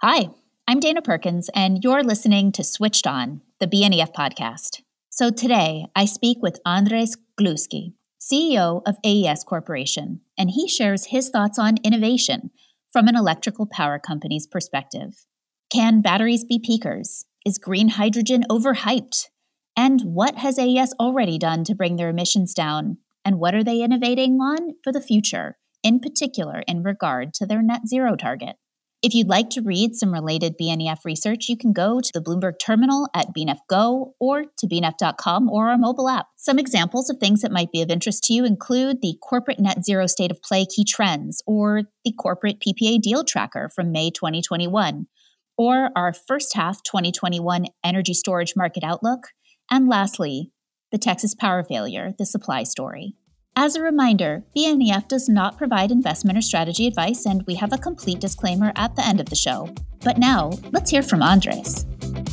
Hi, I'm Dana Perkins, and you're listening to Switched On, the BNEF podcast. So today, I speak with Andres Gluski, CEO of AES Corporation, and he shares his thoughts on innovation from an electrical power company's perspective. Can batteries be peakers? Is green hydrogen overhyped? And what has AES already done to bring their emissions down? And what are they innovating on for the future, in particular in regard to their net zero target? If you'd like to read some related BNEF research, you can go to the Bloomberg terminal at BNEF Go or to bnef.com or our mobile app. Some examples of things that might be of interest to you include the Corporate Net Zero State of Play Key Trends, or the Corporate PPA Deal Tracker from May 2021, or our first half 2021 Energy Storage Market Outlook, and lastly, the Texas Power Failure, the Supply Story. As a reminder, BNEF does not provide investment or strategy advice, and we have a complete disclaimer at the end of the show. But now, let's hear from Andres.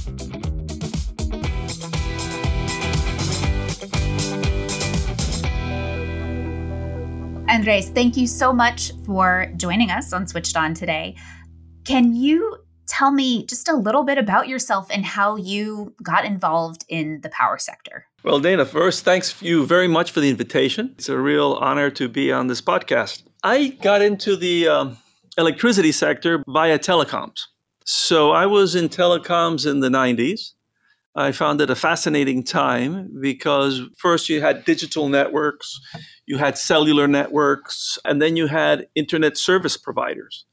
Andres, thank you so much for joining us on Switched On today. Can you tell me just a little bit about yourself and how you got involved in the power sector? Well, Dana, first, thanks you very much for the invitation. It's a real honor to be on this podcast. I got into the electricity sector via telecoms. So I was in telecoms in the 90s. I found it a fascinating time because first you had digital networks, you had cellular networks, and then you had internet service providers.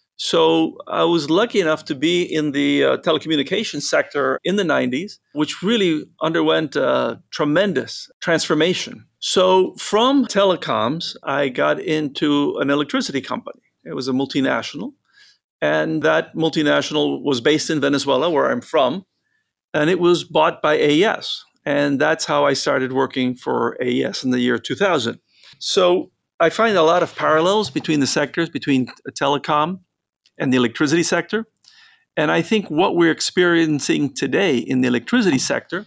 So I was lucky enough to be in the telecommunications sector in the 90s, which really underwent a tremendous transformation. So from telecoms, I got into an electricity company. It was a multinational. And that multinational was based in Venezuela, where I'm from. And it was bought by AES. And that's how I started working for AES in the year 2000. So I find a lot of parallels between the sectors, between telecom and the electricity sector. And I think what we're experiencing today in the electricity sector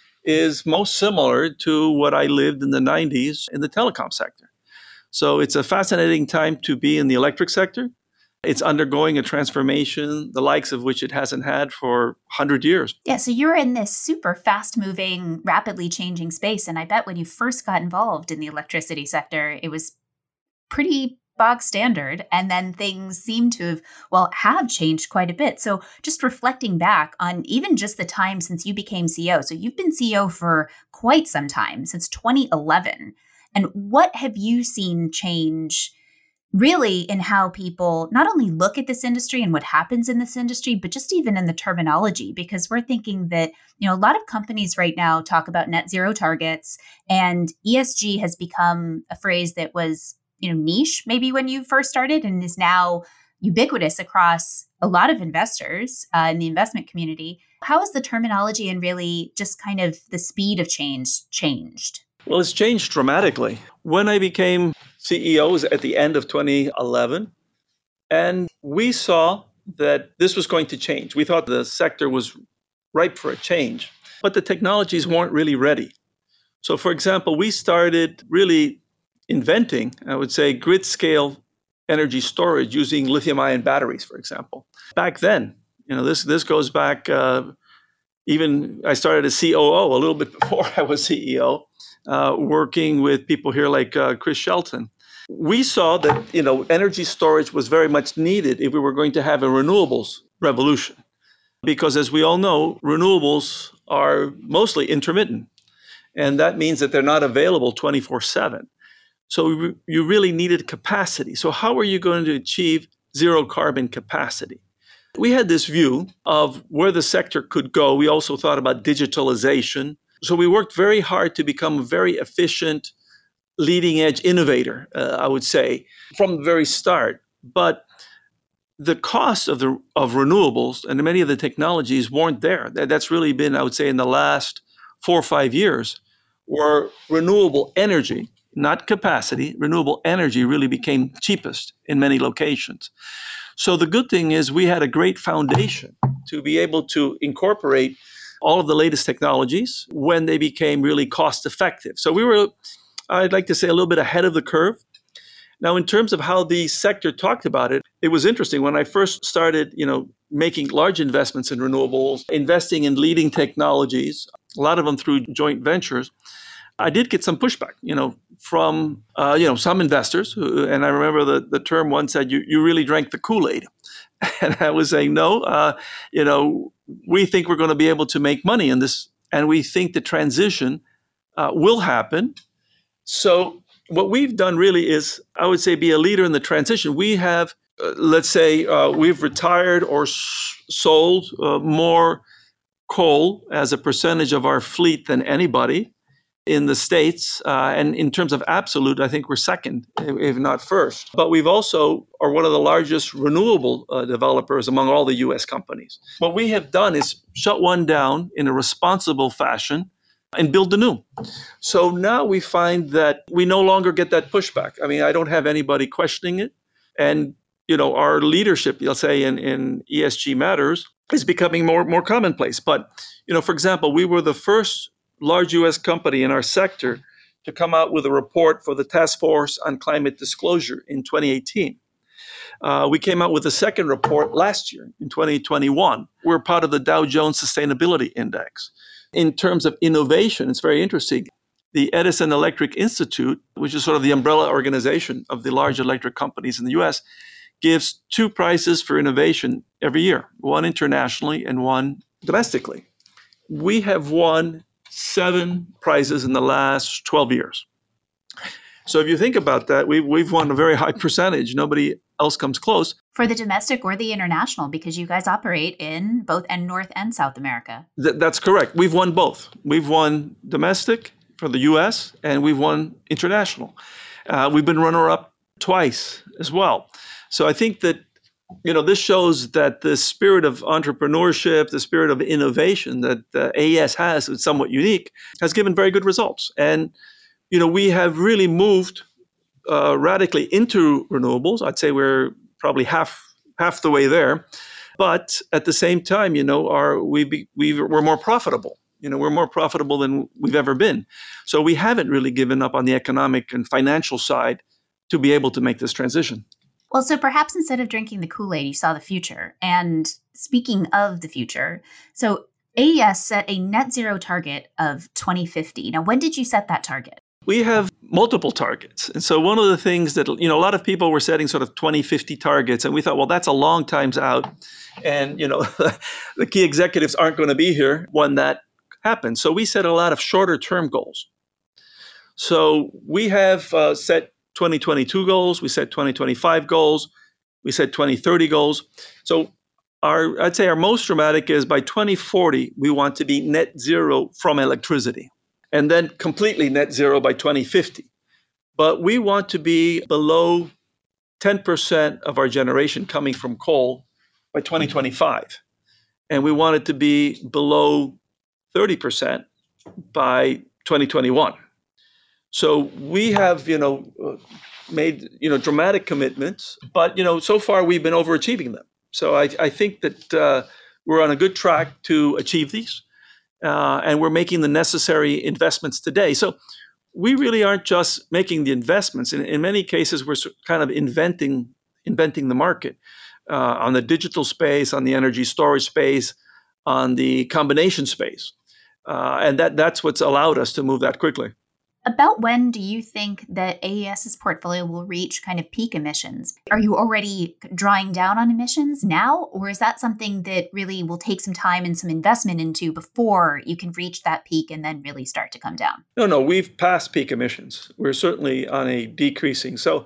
is most similar to what I lived in the 90s in the telecom sector. So it's a fascinating time to be in the electric sector. It's undergoing a transformation, the likes of which it hasn't had for 100 years. Yeah, so you're in this super fast-moving, rapidly changing space. And I bet when you first got involved in the electricity sector, it was pretty bog standard, and then things seem to have changed quite a bit. So just reflecting back on even just the time since you became CEO. So you've been CEO for quite some time, since 2011. And what have you seen change really in how people not only look at this industry and what happens in this industry, but just even in the terminology? Because we're thinking that, a lot of companies right now talk about net zero targets, and ESG has become a phrase that was niche maybe when you first started and is now ubiquitous across a lot of investors in the investment community. How has the terminology and really just kind of the speed of change changed? Well, it's changed dramatically. When I became CEO was at the end of 2011, and we saw that this was going to change. We thought the sector was ripe for a change, but the technologies weren't really ready. So, for example, we started really inventing, I would say, grid-scale energy storage using lithium-ion batteries, for example. Back then, this goes back, even I started as COO a little bit before I was CEO, working with people here like Chris Shelton. We saw that, energy storage was very much needed if we were going to have a renewables revolution. Because as we all know, renewables are mostly intermittent. And that means that they're not available 24/7. So you really needed capacity. So how are you going to achieve zero carbon capacity? We had this view of where the sector could go. We also thought about digitalization. So we worked very hard to become a very efficient, leading edge innovator, I would say, from the very start. But the cost of renewables and many of the technologies weren't there. That's really been, I would say, in the last 4 or 5 years, where renewable energy, not capacity, renewable energy really became cheapest in many locations. So the good thing is we had a great foundation to be able to incorporate all of the latest technologies when they became really cost effective. So we were, I'd like to say, a little bit ahead of the curve. Now, in terms of how the sector talked about it, it was interesting when I first started, making large investments in renewables, investing in leading technologies, a lot of them through joint ventures. I did get some pushback, from some investors, and I remember the term one said, "You really drank the Kool-Aid," and I was saying, "No, we think we're going to be able to make money in this, and we think the transition will happen." So what we've done really is, I would say, be a leader in the transition. We have, let's say, we've retired or sold more coal as a percentage of our fleet than anybody in the States. And in terms of absolute, I think we're second, if not first. But we've also are one of the largest renewable developers among all the U.S. companies. What we have done is shut one down in a responsible fashion and build a new. So now we find that we no longer get that pushback. I mean, I don't have anybody questioning it. And, our leadership, you'll say, in ESG matters is becoming more commonplace. But, for example, we were the first large U.S. company in our sector to come out with a report for the Task Force on Climate Disclosure in 2018. We came out with a second report last year in 2021. We're part of the Dow Jones Sustainability Index. In terms of innovation, it's very interesting. The Edison Electric Institute, which is sort of the umbrella organization of the large electric companies in the U.S., gives 2 prizes for innovation every year, one internationally and one domestically. We have won 7 prizes in the last 12 years. So if you think about that, we've won a very high percentage. Nobody else comes close. For the domestic or the international, because you guys operate in both North and South America. That's correct. We've won both. We've won domestic for the U.S. and we've won international. We've been runner-up twice as well. So I think that this shows that the spirit of entrepreneurship, the spirit of innovation that AES has, it's somewhat unique, has given very good results. And, we have really moved radically into renewables. I'd say we're probably half the way there. But at the same time, we're more profitable. We're more profitable than we've ever been. So we haven't really given up on the economic and financial side to be able to make this transition. Well, so perhaps instead of drinking the Kool-Aid, you saw the future. And speaking of the future, so AES set a net zero target of 2050. Now, when did you set that target? We have multiple targets. And so one of the things that, a lot of people were setting sort of 2050 targets. And we thought, well, that's a long times out. And, the key executives aren't going to be here when that happens. So we set a lot of shorter term goals. So we have set 2022 goals, we set 2025 goals, we set 2030 goals. So I'd say our most dramatic is by 2040, we want to be net zero from electricity, and then completely net zero by 2050. But we want to be below 10% of our generation coming from coal by 2025. And we want it to be below 30% by 2021. So we have, made, dramatic commitments, but, so far we've been overachieving them. So I think that we're on a good track to achieve these, and we're making the necessary investments today. So we really aren't just making the investments. In many cases, we're kind of inventing the market on the digital space, on the energy storage space, on the combination space. And that's what's allowed us to move that quickly. About when do you think that AES's portfolio will reach kind of peak emissions? Are you already drawing down on emissions now, or is that something that really will take some time and some investment into before you can reach that peak and then really start to come down? No, we've passed peak emissions. We're certainly on a decreasing. So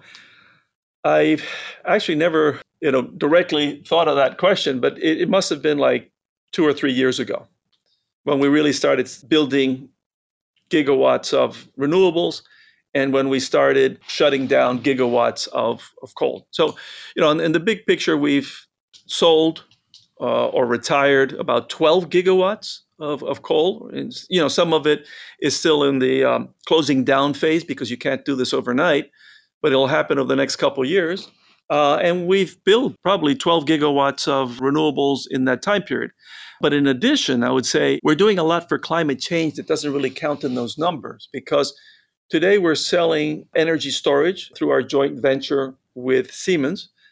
I've actually never, directly thought of that question, but it must have been like 2 or 3 years ago when we really started building gigawatts of renewables, and when we started shutting down gigawatts of coal. So, in the big picture, we've sold or retired about 12 gigawatts of coal. And, some of it is still in the closing down phase because you can't do this overnight, but it'll happen over the next couple of years. And we've built probably 12 gigawatts of renewables in that time period. But in addition, I would say we're doing a lot for climate change that doesn't really count in those numbers, because today we're selling energy storage through our joint venture with Siemens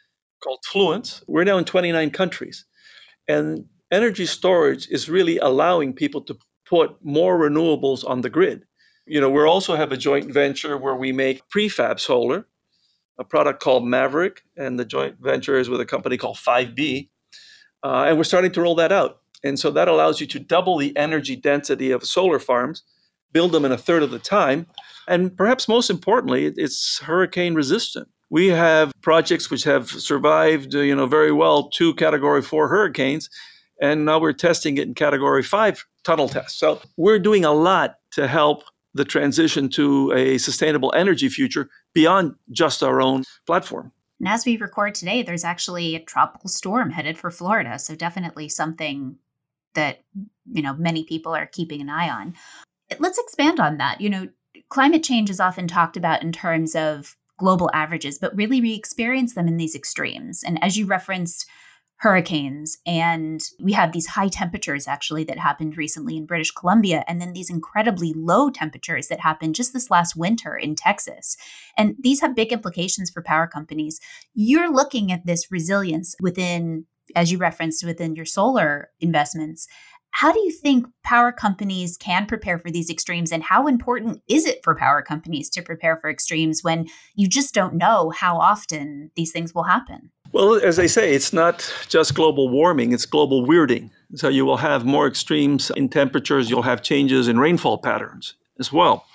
called Fluence. We're now in 29 countries. And energy storage is really allowing people to put more renewables on the grid. We also have a joint venture where we make prefab solar, a product called Maverick, and the joint venture is with a company called 5B. And we're starting to roll that out. And so that allows you to double the energy density of solar farms, build them in a third of the time. And perhaps most importantly, it's hurricane resistant. We have projects which have survived, very well 2 Category 4 hurricanes, and now we're testing it in Category 5 tunnel tests. So we're doing a lot to help the transition to a sustainable energy future beyond just our own platform. And as we record today, there's actually a tropical storm headed for Florida. So definitely something that, many people are keeping an eye on. Let's expand on that. Climate change is often talked about in terms of global averages, but really we experience them in these extremes. And as you referenced, hurricanes, and we have these high temperatures actually that happened recently in British Columbia, and then these incredibly low temperatures that happened just this last winter in Texas. And these have big implications for power companies. You're looking at this resilience within, as you referenced, within your solar investments. How do you think power companies can prepare for these extremes, and how important is it for power companies to prepare for extremes when you just don't know how often these things will happen? Well, as they say, it's not just global warming, it's global weirding. So you will have more extremes in temperatures, you'll have changes in rainfall patterns as well.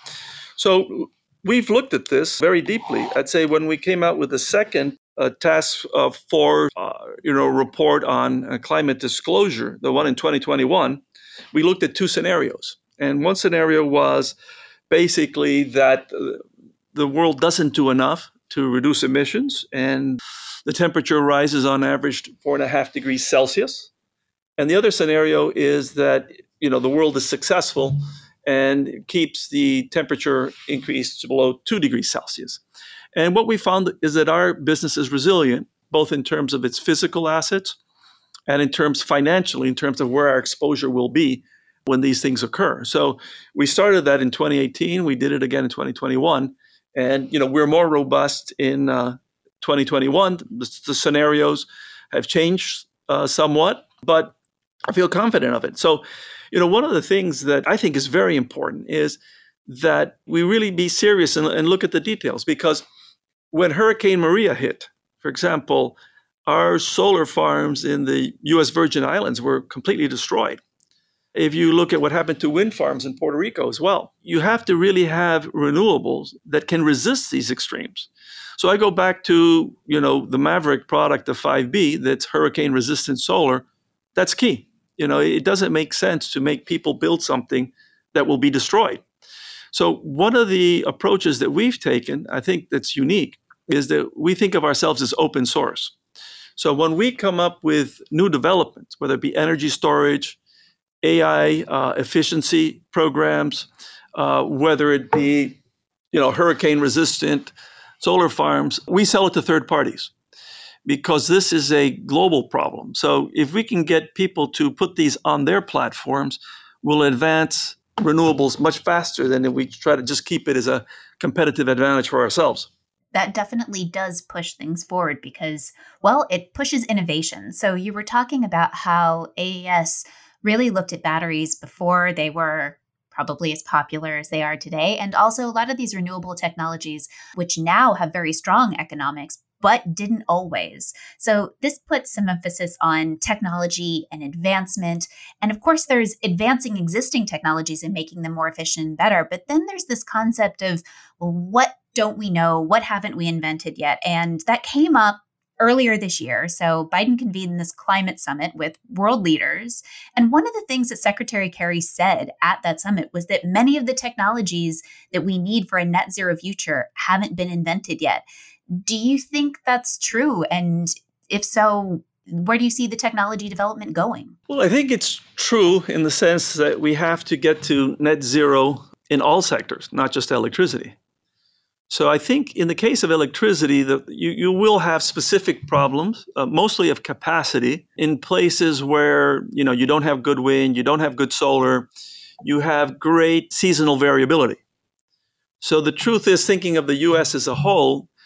So we've looked at this very deeply. I'd say when we came out with the second task force report on climate disclosure, the one in 2021, we looked at 2 scenarios. And one scenario was basically that the world doesn't do enough to reduce emissions, and the temperature rises on average 4.5 degrees Celsius. And the other scenario is that, the world is successful and keeps the temperature increase to below 2 degrees Celsius. And what we found is that our business is resilient, both in terms of its physical assets and in terms financially, in terms of where our exposure will be when these things occur. So we started that in 2018. We did it again in 2021. And, we're more robust in 2021. The scenarios have changed somewhat, but I feel confident of it. So, one of the things that I think is very important is that we really be serious and look at the details, because when Hurricane Maria hit, for example, our solar farms in the U.S. Virgin Islands were completely destroyed. If you look at what happened to wind farms in Puerto Rico as well, you have to really have renewables that can resist these extremes. So I go back to, the Maverick product, the 5B, that's hurricane resistant solar. That's key. It doesn't make sense to make people build something that will be destroyed. So one of the approaches that we've taken, I think that's unique, is that we think of ourselves as open source. So when we come up with new developments, whether it be energy storage, AI efficiency programs, whether it be, hurricane resistant solar farms, we sell it to third parties because this is a global problem. So if we can get people to put these on their platforms, we'll advance renewables much faster than if we try to just keep it as a competitive advantage for ourselves. That definitely does push things forward because, well, it pushes innovation. So you were talking about how AES really looked at batteries before they were probably as popular as they are today. And also a lot of these renewable technologies, which now have very strong economics, but didn't always. So this puts some emphasis on technology and advancement. And of course, there's advancing existing technologies and making them more efficient and better. But then there's this concept of, well, what don't we know? What haven't we invented yet? And that came up earlier this year. So Biden convened this climate summit with world leaders. And one of the things that Secretary Kerry said at that summit was that many of the technologies that we need for a net zero future haven't been invented yet. Do you think that's true? And if so, where do you see the technology development going? Well, I think it's true in the sense that we have to get to net zero in all sectors, not just electricity. So I think in the case of electricity, you will have specific problems, mostly of capacity, in places where you don't have good wind, you don't have good solar, you have great seasonal variability. So the truth is, thinking of the U.S. as a whole,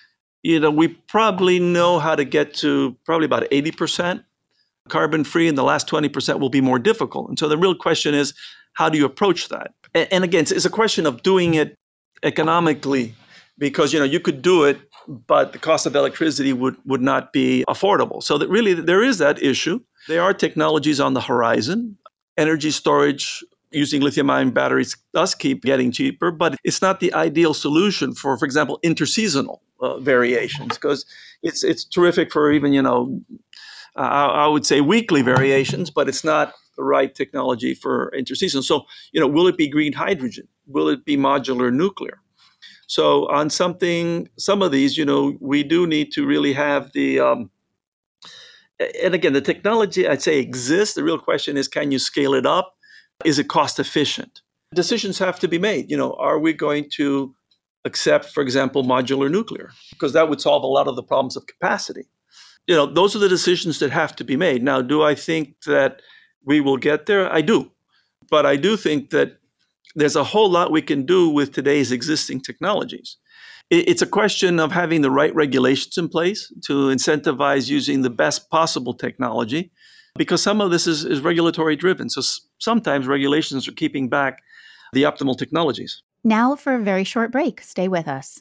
we probably know how to get to probably about 80% carbon free, and the last 20% will be more difficult. And so the real question is, how do you approach that? And again, it's a question of doing it economically, because you could do it, but the cost of electricity would not be affordable. So that really there is that issue. There are technologies on the horizon. Energy storage using lithium-ion batteries does keep getting cheaper, but it's not the ideal solution for example, interseasonal variations, because it's terrific for even I would say weekly variations, but it's not the right technology for interseason. So, will it be green hydrogen? Will it be modular nuclear? So on some of these, we do need to really have the, and again, the technology, I'd say, exists. The real question is, can you scale it up? Is it cost efficient? Decisions have to be made. Are we going to accept, for example, modular nuclear? Because that would solve a lot of the problems of capacity. Those are the decisions that have to be made. Now, do I think that we will get there? I do. But I do think that there's a whole lot we can do with today's existing technologies. It's a question of having the right regulations in place to incentivize using the best possible technology, because some of this is regulatory driven. So sometimes regulations are keeping back the optimal technologies. Now for a very short break. Stay with us.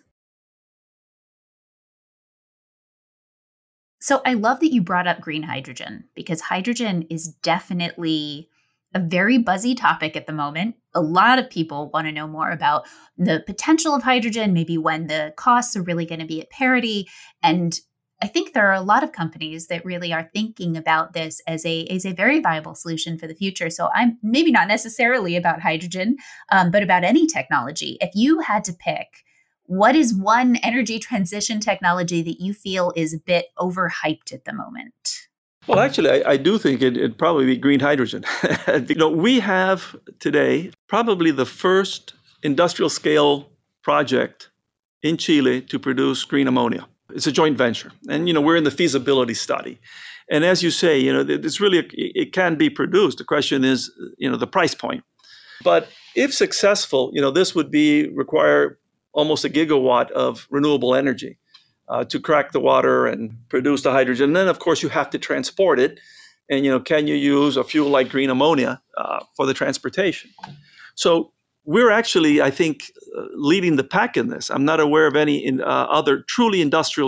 So I love that you brought up green hydrogen, because hydrogen is definitely a very buzzy topic at the moment. A lot of people want to know more about the potential of hydrogen, maybe when the costs are really going to be at parity. And I think there are a lot of companies that really are thinking about this as a very viable solution for the future. So I'm maybe not necessarily about hydrogen, but about any technology. If you had to pick, what is one energy transition technology that you feel is a bit overhyped at the moment? Well, actually, I do think it'd probably be green hydrogen. We have today probably the first industrial scale project in Chile to produce green ammonia. It's a joint venture. And, we're in the feasibility study. And as you say, it's really, it can be produced. The question is, the price point. But if successful, this would require almost a gigawatt of renewable energy to crack the water and produce the hydrogen. And then, of course, you have to transport it. And, can you use a fuel like green ammonia for the transportation? So we're actually, I think, leading the pack in this. I'm not aware of any other truly industrial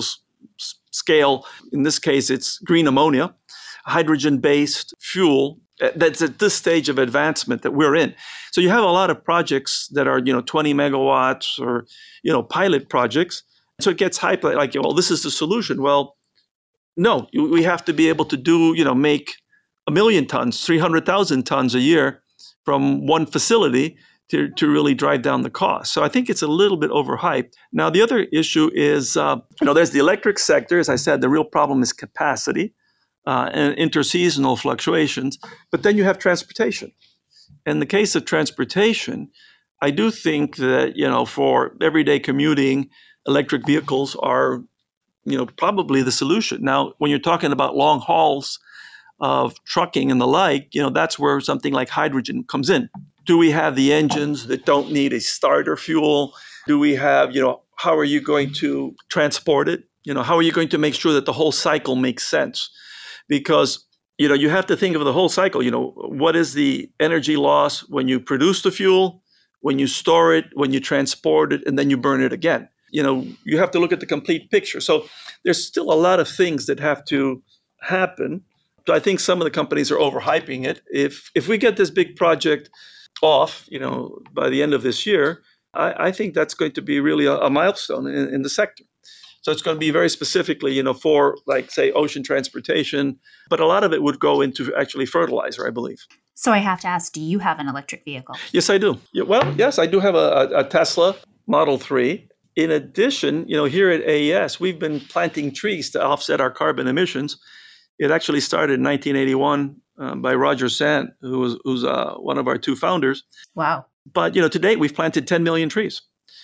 scale. In this case, it's green ammonia, hydrogen-based fuel that's at this stage of advancement that we're in. So you have a lot of projects that are, 20 megawatts or, pilot projects. So it gets hyped like, well, this is the solution. Well, no, we have to be able to do, make 1 million tons, 300,000 tons a year from one facility to really drive down the cost. So I think it's a little bit overhyped. Now, the other issue is, there's the electric sector. As I said, the real problem is capacity and interseasonal fluctuations. But then you have transportation. In the case of transportation, I do think that, for everyday commuting, electric vehicles are, probably the solution. Now, when you're talking about long hauls of trucking and the like, that's where something like hydrogen comes in. Do we have the engines that don't need a starter fuel? Do we have, how are you going to transport it? How are you going to make sure that the whole cycle makes sense? Because, you have to think of the whole cycle. What is the energy loss when you produce the fuel, when you store it, when you transport it, and then you burn it again? You have to look at the complete picture. So there's still a lot of things that have to happen. So I think some of the companies are overhyping it. If we get this big project off, by the end of this year, I think that's going to be really a milestone in the sector. So it's going to be very specifically, for like, say, ocean transportation, but a lot of it would go into actually fertilizer, I believe. So I have to ask, do you have an electric vehicle? Yes, I do. Well, yes, I do have a Tesla Model 3. In addition, here at AES, we've been planting trees to offset our carbon emissions. It actually started in 1981 by Roger Sant, who's one of our two founders. Wow. But, to date, we've planted 10 million trees.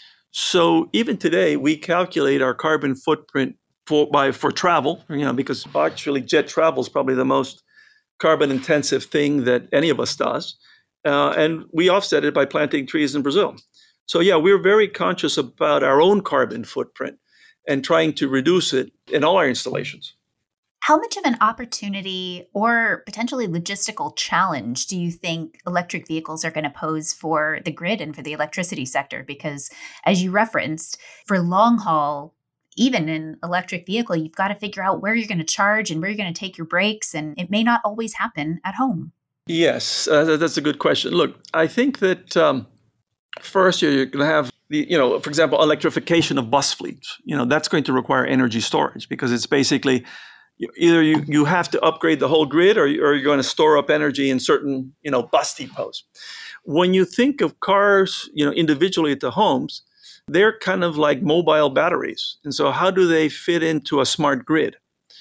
So even today, we calculate our carbon footprint for travel, because actually jet travel is probably the most carbon intensive thing that any of us does. And we offset it by planting trees in Brazil. So yeah, we're very conscious about our own carbon footprint. and trying to reduce it in all our installations. How much of an opportunity or potentially logistical challenge do you think electric vehicles are going to pose for the grid and for the electricity sector? Because as you referenced, for long haul, even in electric vehicle, you've got to figure out where you're going to charge and where you're going to take your breaks, and it may not always happen at home. Yes, that's a good question. Look, I think that first you're going to have for example, electrification of bus fleets. That's going to require energy storage because it's basically either you have to upgrade the whole grid or you're going to store up energy in certain, bus depots. When you think of cars, individually at the homes, they're kind of like mobile batteries. And so how do they fit into a smart grid?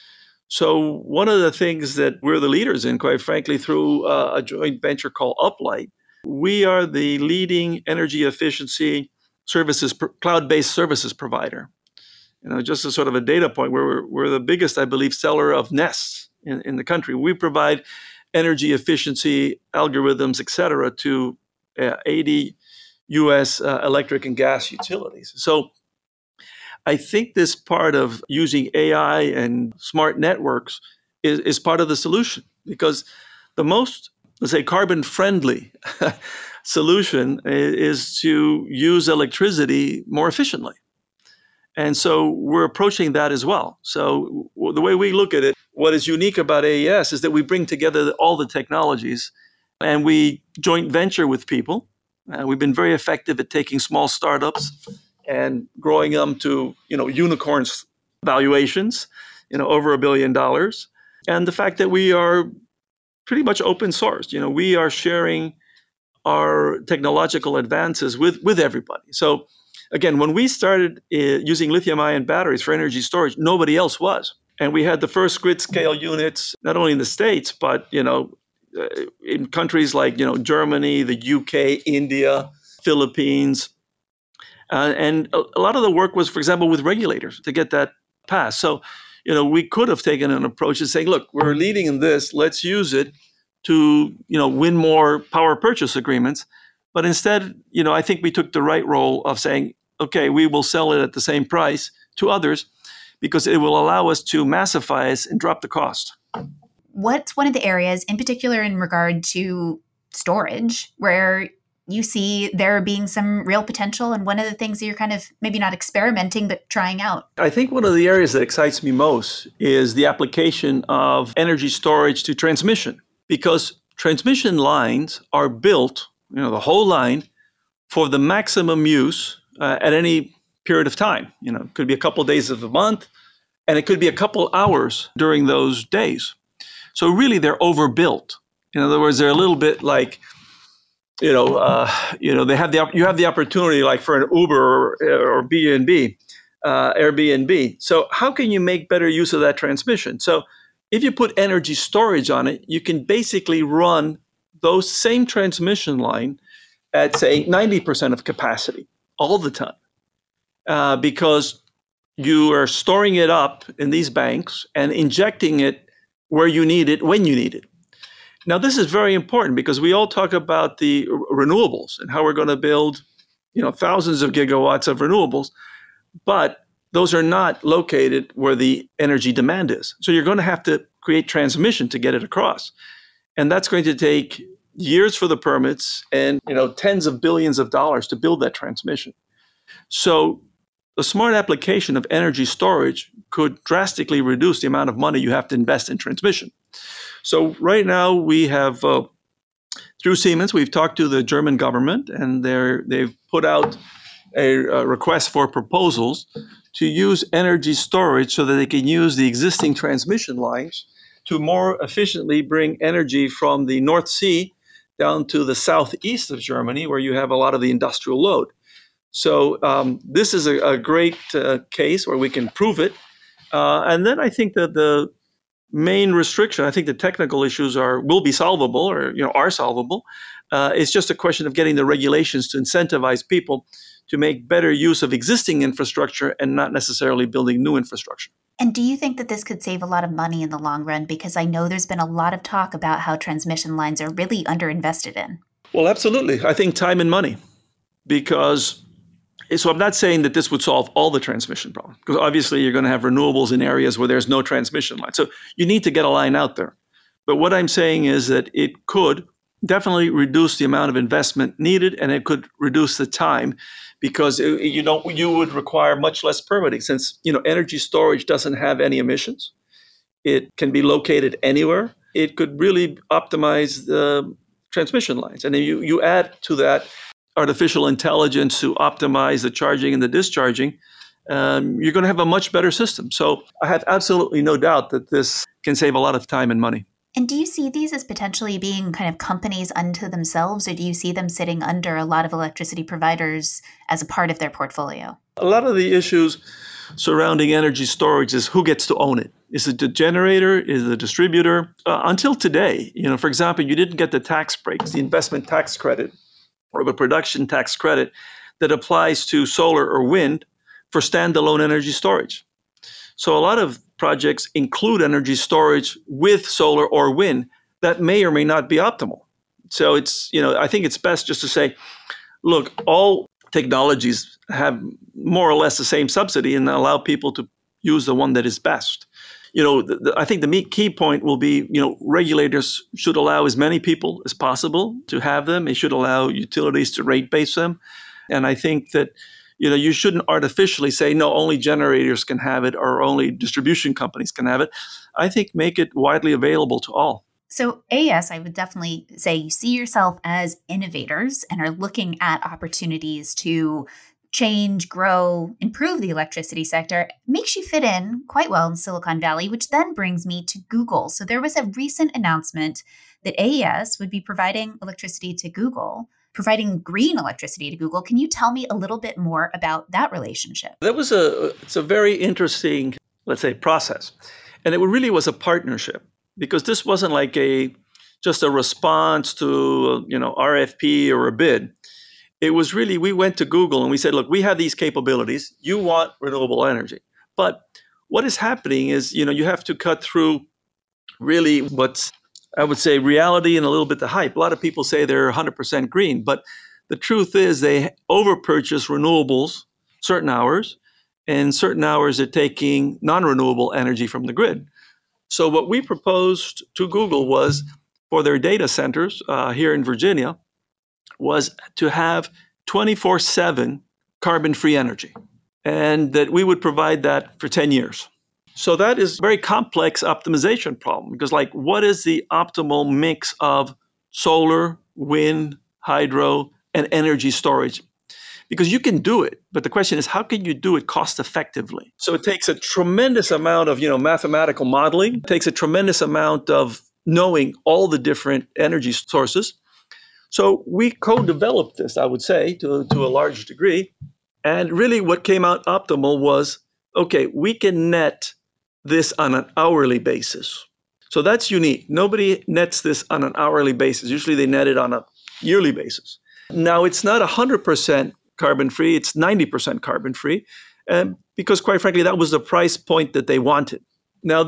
So one of the things that we're the leaders in, quite frankly, through a joint venture called Uplight, we are the leading energy efficiency services, cloud-based services provider. Just as sort of a data point, we're the biggest, I believe, seller of Nests in the country. We provide energy efficiency algorithms, et cetera, to 80 U.S. Electric and gas utilities. So I think this part of using AI and smart networks is part of the solution, because the most, let's say, carbon-friendly solution is to use electricity more efficiently. And so we're approaching that as well. So the way we look at it, what is unique about AES is that we bring together all the technologies and we joint venture with people. We've been very effective at taking small startups and growing them to, unicorns valuations, over $1 billion. And the fact that we are pretty much open sourced, we are sharing our technological advances with everybody. So again, when we started using lithium-ion batteries for energy storage, nobody else was. And we had the first grid-scale units, not only in the States, but, in countries like, Germany, the UK, India, Philippines. And a lot of the work was, for example, with regulators to get that passed. So, we could have taken an approach of saying, look, we're leading in this, let's use it to, win more power purchase agreements. But instead, I think we took the right role of saying, okay, we will sell it at the same price to others because it will allow us to massify it and drop the cost. What's one of the areas, in particular in regard to storage, where you see there being some real potential, and one of the things that you're kind of maybe not experimenting, but trying out? I think one of the areas that excites me most is the application of energy storage to transmission, because transmission lines are built, the whole line, for the maximum use at any period of time. It could be a couple of days of the month, and it could be a couple hours during those days. So really, they're overbuilt. In other words, they're a little bit like, you have the opportunity like for an Uber or B&B, Airbnb. So how can you make better use of that transmission? So if you put energy storage on it, you can basically run those same transmission line at, say, 90% of capacity all the time, because you are storing it up in these banks and injecting it where you need it, when you need it. Now, this is very important because we all talk about the renewables and how we're going to build, thousands of gigawatts of renewables, but those are not located where the energy demand is. So you're going to have to create transmission to get it across. And that's going to take years for the permits and, tens of billions of dollars to build that transmission. So the smart application of energy storage could drastically reduce the amount of money you have to invest in transmission. So right now we have, through Siemens, we've talked to the German government, and they've put out a request for proposals to use energy storage so that they can use the existing transmission lines to more efficiently bring energy from the North Sea down to the southeast of Germany, where you have a lot of the industrial load. So this is a great case where we can prove it. And then I think that the main restriction, I think the technical issues will be solvable, or are solvable. It's just a question of getting the regulations to incentivize people to make better use of existing infrastructure and not necessarily building new infrastructure. And do you think that this could save a lot of money in the long run? Because I know there's been a lot of talk about how transmission lines are really underinvested in. Well, absolutely. I think time and money, because So I'm not saying that this would solve all the transmission problem, because obviously you're going to have renewables in areas where there's no transmission line. So you need to get a line out there. But what I'm saying is that it could definitely reduce the amount of investment needed, and it could reduce the time, because you would require much less permitting, since energy storage doesn't have any emissions. It can be located anywhere. It could really optimize the transmission lines. And then you add to that artificial intelligence to optimize the charging and the discharging, you're going to have a much better system. So I have absolutely no doubt that this can save a lot of time and money. And do you see these as potentially being kind of companies unto themselves, or do you see them sitting under a lot of electricity providers as a part of their portfolio? A lot of the issues surrounding energy storage is who gets to own it. Is it the generator? Is it the distributor? Until today, for example, you didn't get the tax breaks, the investment tax credit or the production tax credit that applies to solar or wind for standalone energy storage. So a lot of projects include energy storage with solar or wind that may or may not be optimal. So I think it's best just to say, look, all technologies have more or less the same subsidy and allow people to use the one that is best. I think the key point will be, regulators should allow as many people as possible to have them. They should allow utilities to rate base them. And I think that, you shouldn't artificially say, no, only generators can have it or only distribution companies can have it. I think make it widely available to all. So AES, I would definitely say you see yourself as innovators and are looking at opportunities to change, grow, improve the electricity sector. Makes you fit in quite well in Silicon Valley, which then brings me to Google. So there was a recent announcement that AES would be providing electricity to Google, providing green electricity to Google. Can you tell me a little bit more about that relationship? It's a very interesting, let's say, process. And it really was a partnership, because this wasn't like just a response to, RFP or a bid. It was really, we went to Google and we said, look, we have these capabilities. You want renewable energy. But what is happening is, you have to cut through really what's, I would say, reality and a little bit the hype. A lot of people say they're 100% green, but the truth is they overpurchase renewables certain hours, and certain hours they're taking non-renewable energy from the grid. So what we proposed to Google was, for their data centers here in Virginia, was to have 24/7 carbon-free energy, and that we would provide that for 10 years. So that is a very complex optimization problem, because what is the optimal mix of solar, wind, hydro, and energy storage? Because you can do it, but the question is, how can you do it cost effectively? So it takes a tremendous amount of, mathematical modeling. It takes a tremendous amount of knowing all the different energy sources. So we co-developed this, I would say, to a large degree. And really what came out optimal was, okay, we can net this on an hourly basis. So that's unique. Nobody nets this on an hourly basis. Usually they net it on a yearly basis. Now, it's not 100% carbon-free. It's 90% carbon-free, because quite frankly, that was the price point that they wanted. Now,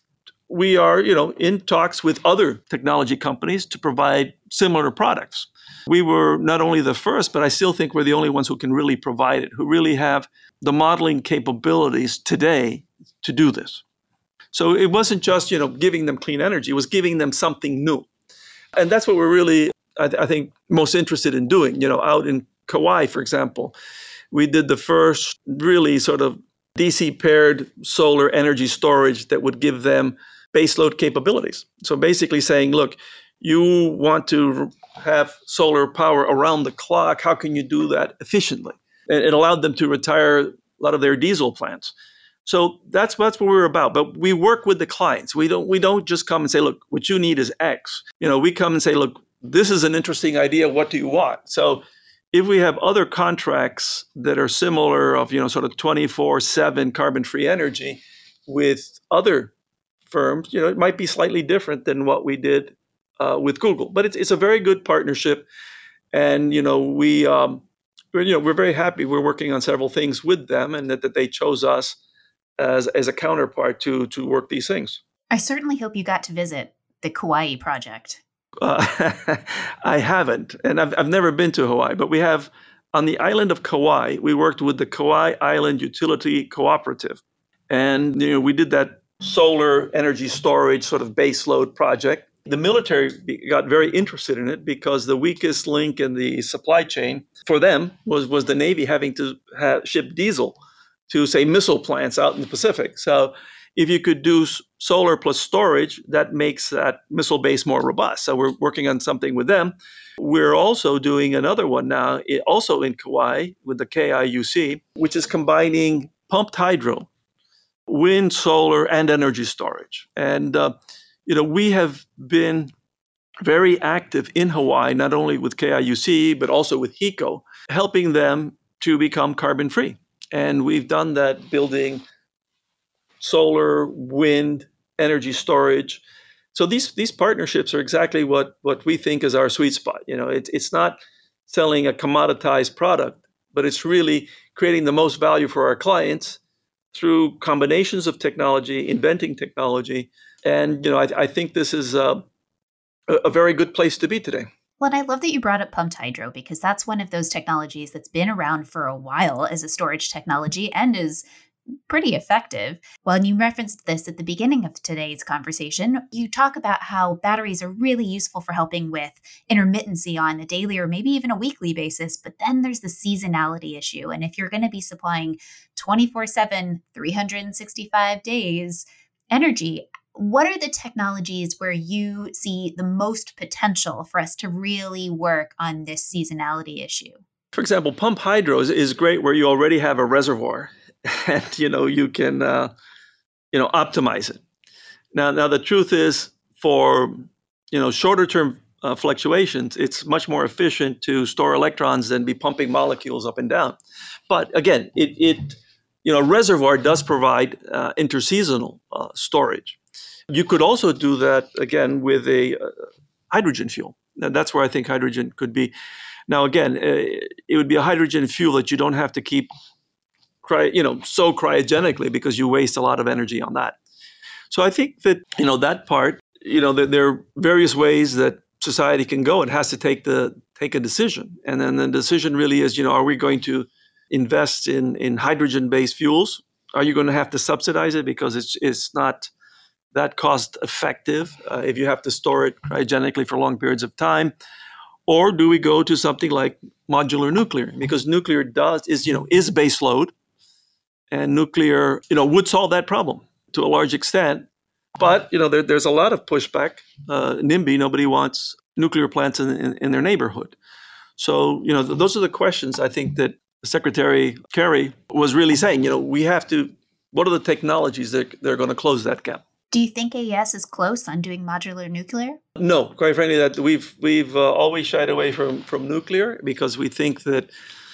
we are, in talks with other technology companies to provide similar products. We were not only the first, but I still think we're the only ones who can really provide it, who really have the modeling capabilities today to do this. So it wasn't just, giving them clean energy, it was giving them something new. And that's what we're really, I think, most interested in doing. Out in Kauai, for example, we did the first really sort of DC paired solar energy storage that would give them baseload capabilities. So basically saying, look, you want to have solar power around the clock. How can you do that efficiently? And it allowed them to retire a lot of their diesel plants. So that's what we're about. But we work with the clients. We don't just come and say, look, what you need is X. We come and say, look, this is an interesting idea. What do you want? So if we have other contracts that are similar of, sort of 24/7 carbon-free energy with other firms, it might be slightly different than what we did with Google. But it's a very good partnership. And, we're very happy. We're working on several things with them, and that they chose us as a counterpart to work these things. I certainly hope you got to visit the Kauai project. I haven't, and I've never been to Hawaii, but we have On the island of Kauai, we worked with the Kauai Island Utility Cooperative. And we did that solar energy storage sort of base load project. The military got very interested in it because the weakest link in the supply chain for them was the Navy having to ship diesel to, say, missile plants out in the Pacific. So if you could do solar plus storage, that makes that missile base more robust. So we're working on something with them. We're also doing another one now, also in Kauai with the KIUC, which is combining pumped hydro, wind, solar, and energy storage. And we have been very active in Hawaii, not only with KIUC, but also with HECO, helping them to become carbon free. And we've done that building solar, wind, energy storage. So these partnerships are exactly what we think is our sweet spot. It's not selling a commoditized product, but it's really creating the most value for our clients through combinations of technology, inventing technology. And, I think this is a very good place to be today. Well, and I love that you brought up pumped hydro, because that's one of those technologies that's been around for a while as a storage technology and is pretty effective. Well, and you referenced this at the beginning of today's conversation. You talk about how batteries are really useful for helping with intermittency on a daily or maybe even a weekly basis. But then there's the seasonality issue. And if you're going to be supplying 24/7, 365 days energy, what are the technologies where you see the most potential for us to really work on this seasonality issue? For example, pump hydro is great where you already have a reservoir and, you can, optimize it. Now the truth is for, shorter term fluctuations, it's much more efficient to store electrons than be pumping molecules up and down. But again, reservoir does provide interseasonal storage. You could also do that, again, with a hydrogen fuel. And that's where I think hydrogen could be. Now, again, it would be a hydrogen fuel that you don't have to keep so cryogenically, because you waste a lot of energy on that. So I think that, that part, there are various ways that society can go. It has to take a decision. And then the decision really is, are we going to invest in hydrogen-based fuels? Are you going to have to subsidize it because it's not that cost effective if you have to store it cryogenically for long periods of time? Or do we go to something like modular nuclear? Because nuclear is base load, and nuclear would solve that problem to a large extent. But there's a lot of pushback. NIMBY, nobody wants nuclear plants in their neighborhood. So those are the questions I think that Secretary Kerry was really saying. We have to. What are the technologies that are going to close that gap? Do you think AES is close on doing modular nuclear? No, quite frankly, that we've always shied away from nuclear because we think that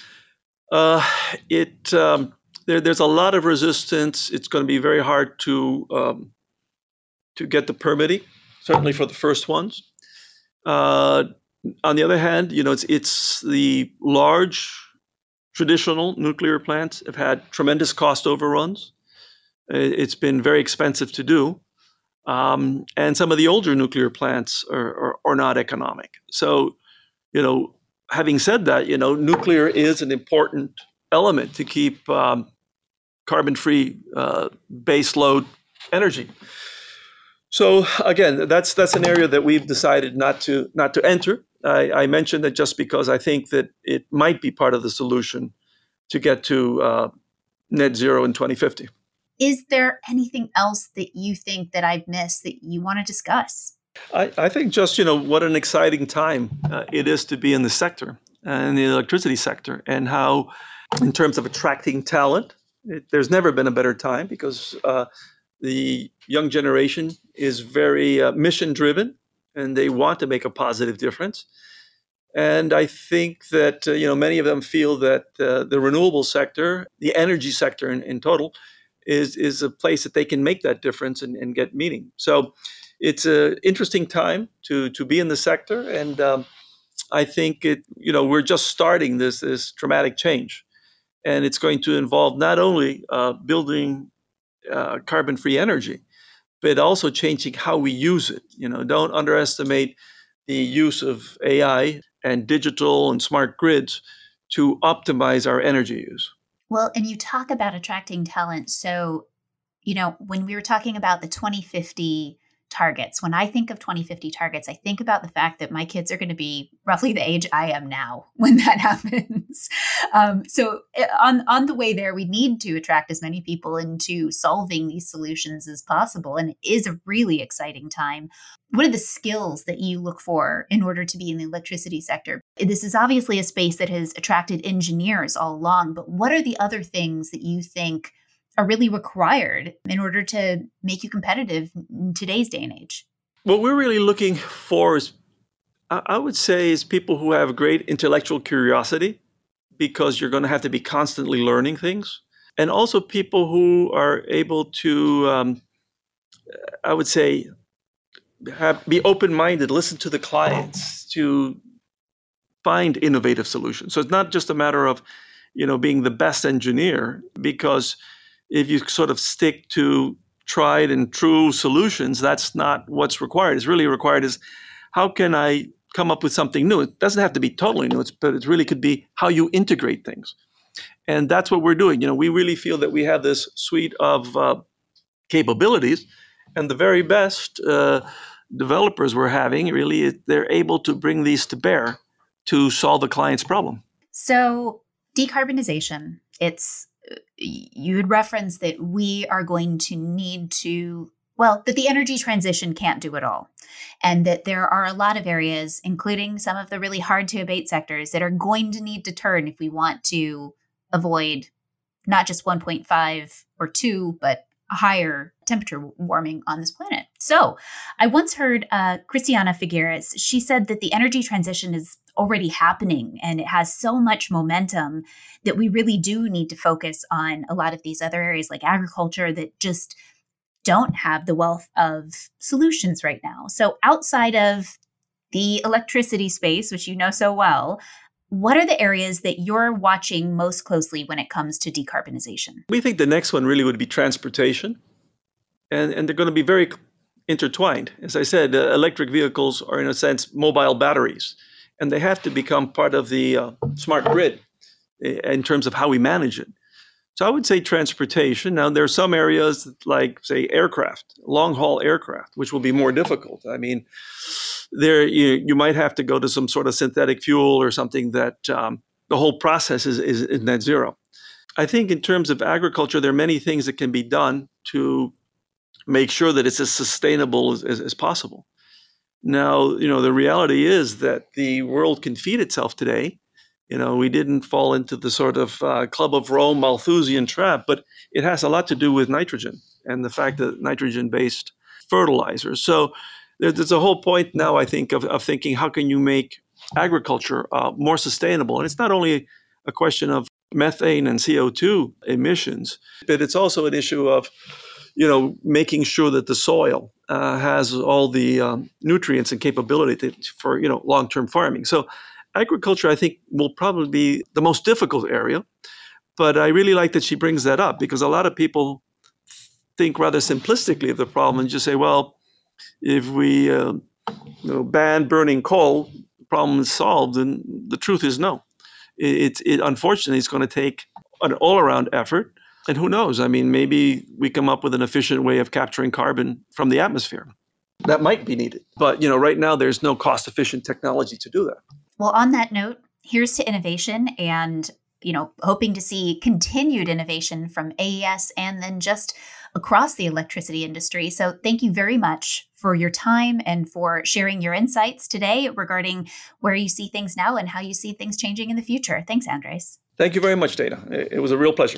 there's a lot of resistance. It's going to be very hard to get the permitting, certainly for the first ones. On the other hand, it's the large traditional nuclear plants have had tremendous cost overruns. It's been very expensive to do. And some of the older nuclear plants are not economic. So, having said that, nuclear is an important element to keep carbon-free base load energy. So again, that's an area that we've decided not to enter. I mentioned that just because I think that it might be part of the solution to get to net zero in 2050. Is there anything else that you think that I've missed that you want to discuss? I think just, what an exciting time it is to be in the sector, in the electricity sector, and how, in terms of attracting talent, there's never been a better time because the young generation is very mission-driven, and they want to make a positive difference. And I think that, many of them feel that the renewable sector, the energy sector in total, is a place that they can make that difference and get meaning. So it's an interesting time to be in the sector. And I think we're just starting this dramatic change. And it's going to involve not only building carbon-free energy, but also changing how we use it. Don't underestimate the use of AI and digital and smart grids to optimize our energy use. Well, and you talk about attracting talent. So, when we were talking about the 2050 targets, when I think of 2050 targets, I think about the fact that my kids are going to be roughly the age I am now when that happens. So on the way there, we need to attract as many people into solving these solutions as possible. And it is a really exciting time. What are the skills that you look for in order to be in the electricity sector? This is obviously a space that has attracted engineers all along, but what are the other things that you think are really required in order to make you competitive in today's day and age? What we're really looking for is, I would say, is people who have great intellectual curiosity, because you're going to have to be constantly learning things. And also people who are able to, I would say, be open-minded, listen to the clients, to find innovative solutions. So it's not just a matter of, being the best engineer, because if you sort of stick to tried and true solutions, that's not what's required. It's really required is, how can I come up with something new? It doesn't have to be totally new, but it really could be how you integrate things. And that's what we're doing. We really feel that we have this suite of capabilities, and the very best developers we're having, really, they're able to bring these to bear to solve the client's problem. So decarbonization, you had referenced that we are going to need that the energy transition can't do it all. And that there are a lot of areas, including some of the really hard to abate sectors, that are going to need to turn if we want to avoid not just 1.5 or 2, but a higher temperature warming on this planet. So I once heard Christiana Figueres. She said that the energy transition is already happening and it has so much momentum that we really do need to focus on a lot of these other areas like agriculture that just don't have the wealth of solutions right now. So outside of the electricity space, which you know so well, what are the areas that you're watching most closely when it comes to decarbonization? We think the next one really would be transportation. And they're going to be very intertwined. As I said, electric vehicles are, in a sense, mobile batteries. And they have to become part of the smart grid in terms of how we manage it. So I would say transportation. Now, there are some areas like, say, aircraft, long-haul aircraft, which will be more difficult. I mean, there you might have to go to some sort of synthetic fuel or something that the whole process is net zero. I think in terms of agriculture, there are many things that can be done to make sure that it's as sustainable as possible. Now, the reality is that the world can feed itself today. We didn't fall into the sort of Club of Rome Malthusian trap, but it has a lot to do with nitrogen and the fact that nitrogen-based fertilizers. So there's a whole point now, I think, of thinking, how can you make agriculture more sustainable? And it's not only a question of methane and CO2 emissions, but it's also an issue of making sure that the soil has all the nutrients and capability for long-term farming. So agriculture, I think, will probably be the most difficult area. But I really like that she brings that up, because a lot of people think rather simplistically of the problem and just say, well, if we ban burning coal, the problem is solved. And the truth is no. It unfortunately is going to take an all-around effort. And who knows? I mean, maybe we come up with an efficient way of capturing carbon from the atmosphere. That might be needed. But, right now there's no cost-efficient technology to do that. Well, on that note, here's to innovation and, hoping to see continued innovation from AES and then just across the electricity industry. So thank you very much for your time and for sharing your insights today regarding where you see things now and how you see things changing in the future. Thanks, Andres. Thank you very much, Dana. It was a real pleasure.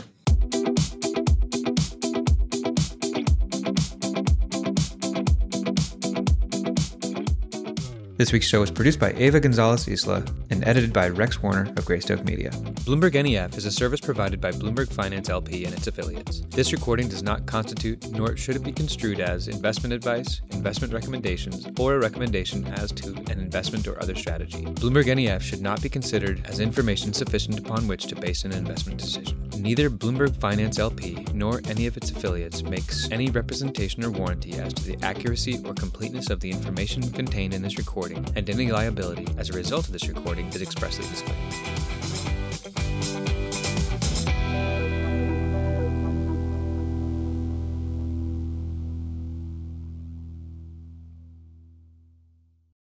This week's show was produced by Eva Gonzalez Isla and edited by Rex Warner of Greystoke Media. Bloomberg NEF is a service provided by Bloomberg Finance LP and its affiliates. This recording does not constitute, nor should it be construed as, investment advice, investment recommendations, or a recommendation as to an investment or other strategy. Bloomberg NEF should not be considered as information sufficient upon which to base an investment decision. Neither Bloomberg Finance LP nor any of its affiliates makes any representation or warranty as to the accuracy or completeness of the information contained in this recording, and any liability as a result of this recording is expressly disclaimed.